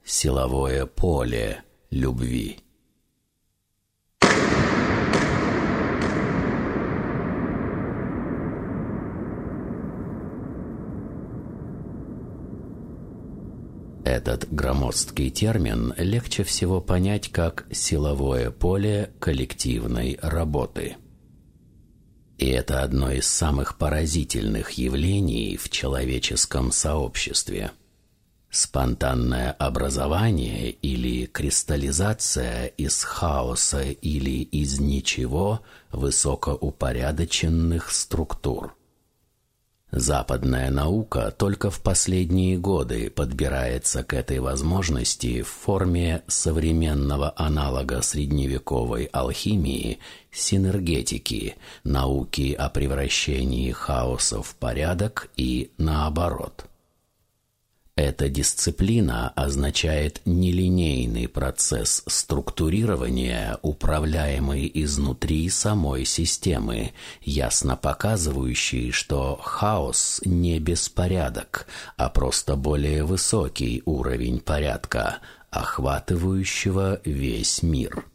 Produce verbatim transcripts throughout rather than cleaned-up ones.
Силовое поле любви. Этот громоздкий термин легче всего понять как силовое поле коллективной работы. И это одно из самых поразительных явлений в человеческом сообществе. Спонтанное образование или кристаллизация из хаоса или из ничего высокоупорядоченных структур. Западная наука только в последние годы подбирается к этой возможности в форме современного аналога средневековой алхимии – синергетики, науки о превращении хаоса в порядок и наоборот. Эта дисциплина означает нелинейный процесс структурирования, управляемый изнутри самой системы, ясно показывающий, что хаос не беспорядок, а просто более высокий уровень порядка, охватывающего весь мир.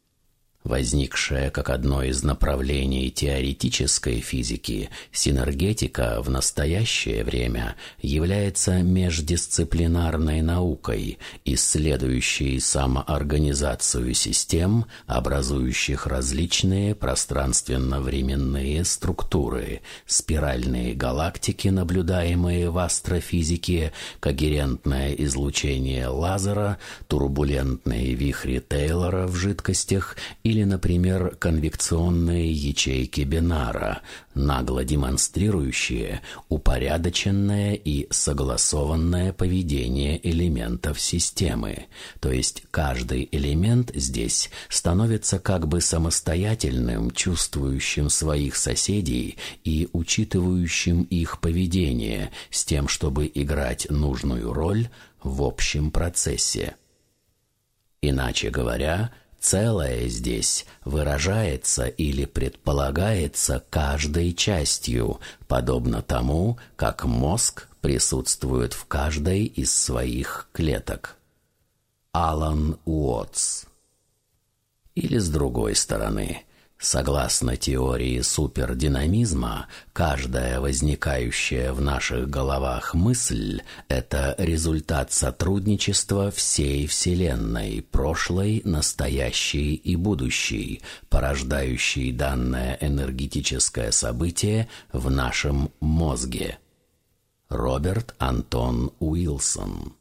Возникшая как одно из направлений теоретической физики, синергетика в настоящее время является междисциплинарной наукой, исследующей самоорганизацию систем, образующих различные пространственно-временные структуры, спиральные галактики, наблюдаемые в астрофизике, когерентное излучение лазера, турбулентные вихри Тейлора в жидкостях и или, например, конвекционные ячейки Бинара, нагло демонстрирующие упорядоченное и согласованное поведение элементов системы, то есть каждый элемент здесь становится как бы самостоятельным, чувствующим своих соседей и учитывающим их поведение, с тем, чтобы играть нужную роль в общем процессе. Иначе говоря, целое здесь выражается или предполагается каждой частью, подобно тому, как мозг присутствует в каждой из своих клеток. Алан Уотс. Или с другой стороны, согласно теории супердинамизма, каждая возникающая в наших головах мысль – это результат сотрудничества всей Вселенной, прошлой, настоящей и будущей, порождающей данное энергетическое событие в нашем мозге. Роберт Антон Уилсон.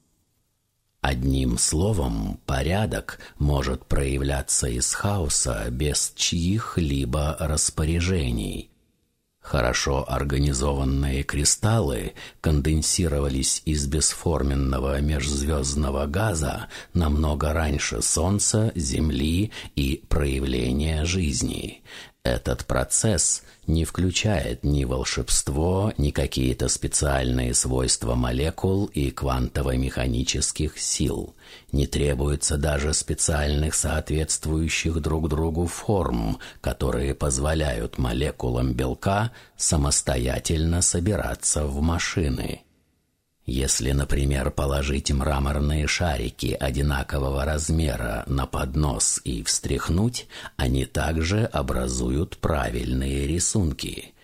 Одним словом, порядок может проявляться из хаоса без чьих-либо распоряжений. Хорошо организованные кристаллы конденсировались из бесформенного межзвездного газа намного раньше Солнца, Земли и проявления жизни. Этот процесс не включает ни волшебство, ни какие-то специальные свойства молекул и квантово-механических сил. Не требуется даже специальных соответствующих друг другу форм, которые позволяют молекулам белка самостоятельно собираться в машины. Если, например, положить мраморные шарики одинакового размера на поднос и встряхнуть, они также образуют правильные рисунки.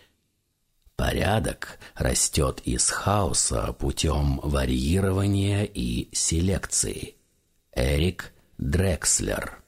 Порядок растет из хаоса путем варьирования и селекции. Эрик Дрекслер.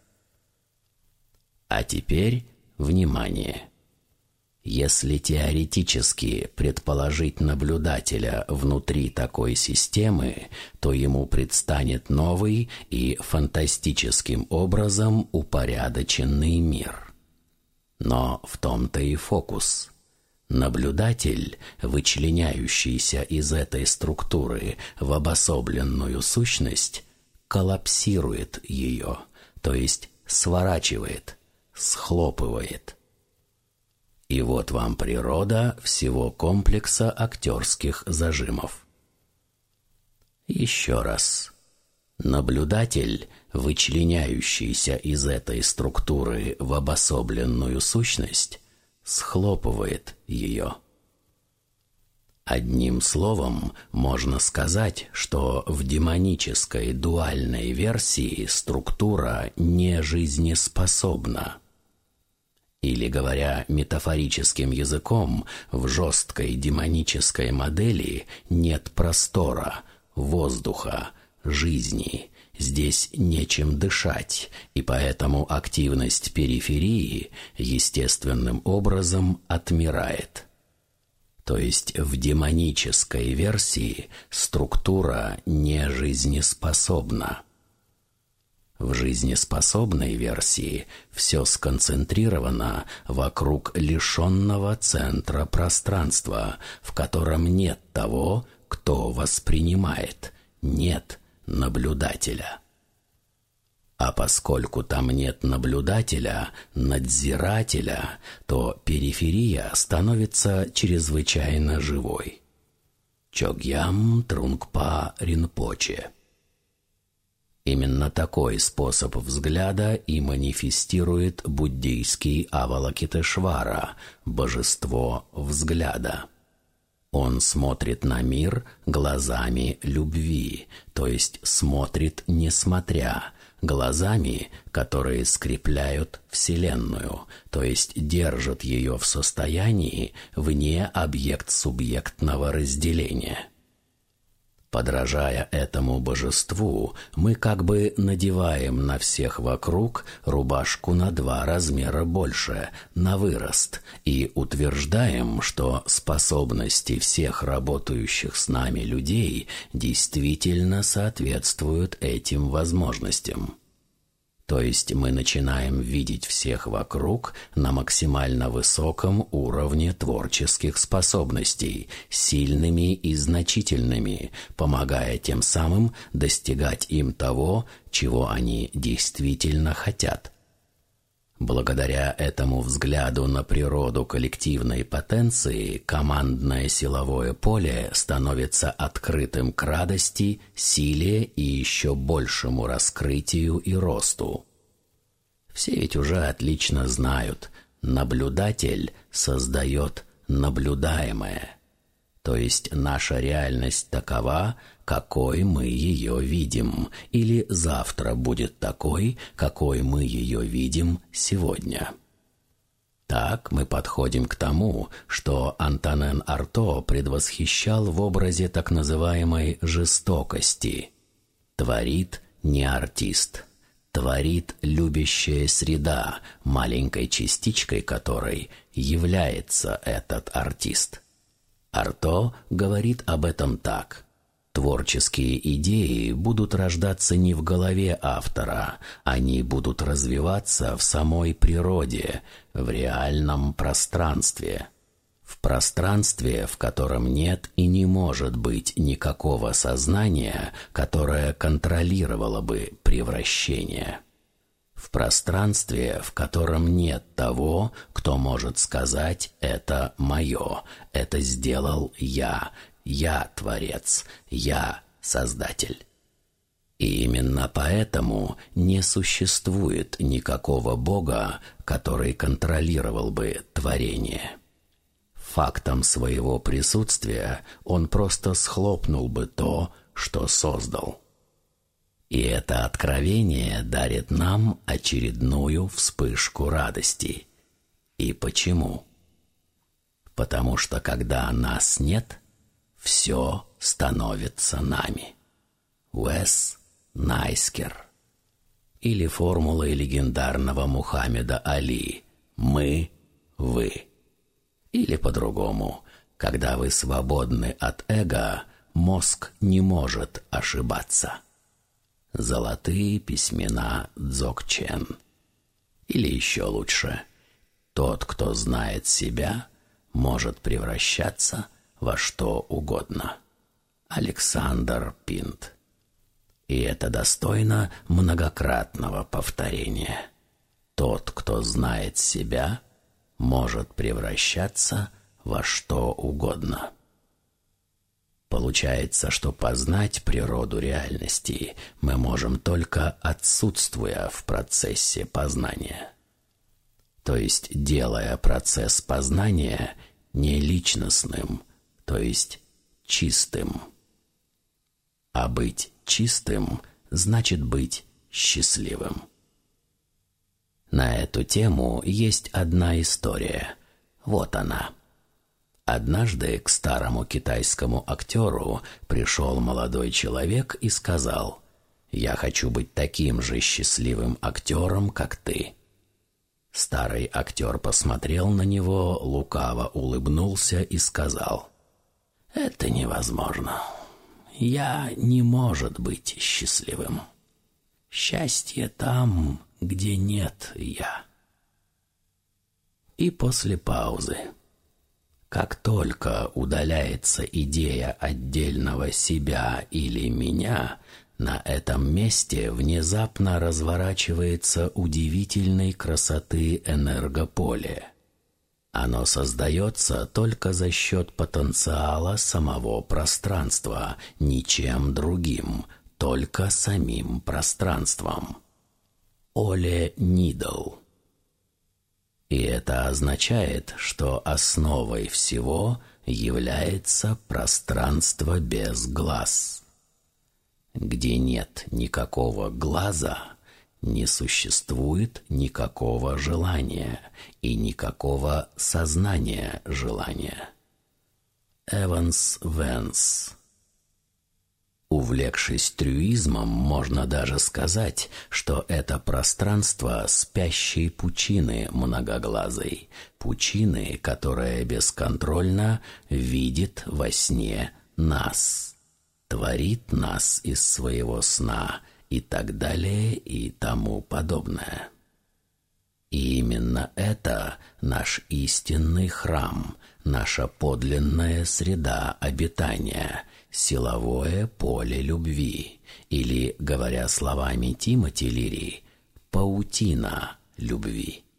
А теперь внимание! Если теоретически предположить наблюдателя внутри такой системы, то ему предстанет новый и фантастическим образом упорядоченный мир. Но в том-то и фокус. Наблюдатель, вычленяющийся из этой структуры в обособленную сущность, коллапсирует ее, то есть сворачивает, схлопывает. И вот вам природа всего комплекса актерских зажимов. Еще раз. Наблюдатель, вычленяющийся из этой структуры в обособленную сущность, схлопывает ее. Одним словом, можно сказать, что в демонической дуальной версии структура не жизнеспособна. Или, говоря метафорическим языком, в жесткой демонической модели нет простора, воздуха, жизни. Здесь нечем дышать, и поэтому активность периферии естественным образом отмирает. То есть в демонической версии структура не жизнеспособна. В жизнеспособной версии все сконцентрировано вокруг лишенного центра пространства, в котором нет того, кто воспринимает, нет наблюдателя. А поскольку там нет наблюдателя, надзирателя, то периферия становится чрезвычайно живой. Чогьям Трунгпа Ринпоче. Именно такой способ взгляда и манифестирует буддийский Авалокитешвара, божество взгляда. Он смотрит на мир глазами любви, то есть смотрит не смотря, глазами, которые скрепляют Вселенную, то есть держат ее в состоянии вне объект-субъектного разделения. Подражая этому божеству, мы как бы надеваем на всех вокруг рубашку на два размера больше, на вырост, и утверждаем, что способности всех работающих с нами людей действительно соответствуют этим возможностям. То есть мы начинаем видеть всех вокруг на максимально высоком уровне творческих способностей, сильными и значительными, помогая тем самым достигать им того, чего они действительно хотят. Благодаря этому взгляду на природу коллективной потенции командное силовое поле становится открытым к радости, силе и еще большему раскрытию и росту. Все ведь уже отлично знают, наблюдатель создает наблюдаемое. То есть наша реальность такова, какой мы ее видим, или завтра будет такой, какой мы ее видим сегодня. Так мы подходим к тому, что Антонен Арто предвосхищал в образе так называемой жестокости. Творит не артист, творит любящая среда, маленькой частичкой которой является этот артист. Арто говорит об этом так. Творческие идеи будут рождаться не в голове автора, они будут развиваться в самой природе, в реальном пространстве. В пространстве, в котором нет и не может быть никакого сознания, которое контролировало бы превращение. В пространстве, в котором нет того, кто может сказать «это мое», «это сделал я», «я Творец», «я Создатель». И именно поэтому не существует никакого Бога, который контролировал бы творение. Фактом своего присутствия он просто схлопнул бы то, что создал. И это откровение дарит нам очередную вспышку радости. И почему? Потому что когда нас нет, все становится нами. Уэс Найскер. Или формулой легендарного Мухаммеда Али «Мы, вы». Или по-другому, когда вы свободны от эго, мозг не может ошибаться. Золотые письмена Дзогчен. Или еще лучше, тот, кто знает себя, может превращаться во что угодно. Александр Пинт. И это достойно многократного повторения. Тот, кто знает себя, может превращаться во что угодно. Получается, что познать природу реальности мы можем только отсутствуя в процессе познания. То есть делая процесс познания не личностным, то есть чистым. А быть чистым значит быть счастливым. На эту тему есть одна история. Вот она. Однажды к старому китайскому актеру пришел молодой человек и сказал: «Я хочу быть таким же счастливым актером, как ты». Старый актер посмотрел на него, лукаво улыбнулся и сказал: «Это невозможно. Я не может быть счастливым. Счастье там, где нет я». И после паузы: как только удаляется идея отдельного себя или меня, на этом месте внезапно разворачивается удивительной красоты энергополе. Оно создается только за счет потенциала самого пространства, ничем другим, только самим пространством. Оле Нидл. И это означает, что основой всего является пространство без глаз. Где нет никакого глаза, не существует никакого желания и никакого сознания желания. Эванс Венс. Увлекшись трюизмом, можно даже сказать, что это пространство спящей пучины многоглазой, пучины, которая бесконтрольно видит во сне нас, творит нас из своего сна и так далее и тому подобное. И именно это наш истинный храм, наша подлинная среда обитания, силовое поле любви, или, говоря словами Тимоти Лири, паутина любви.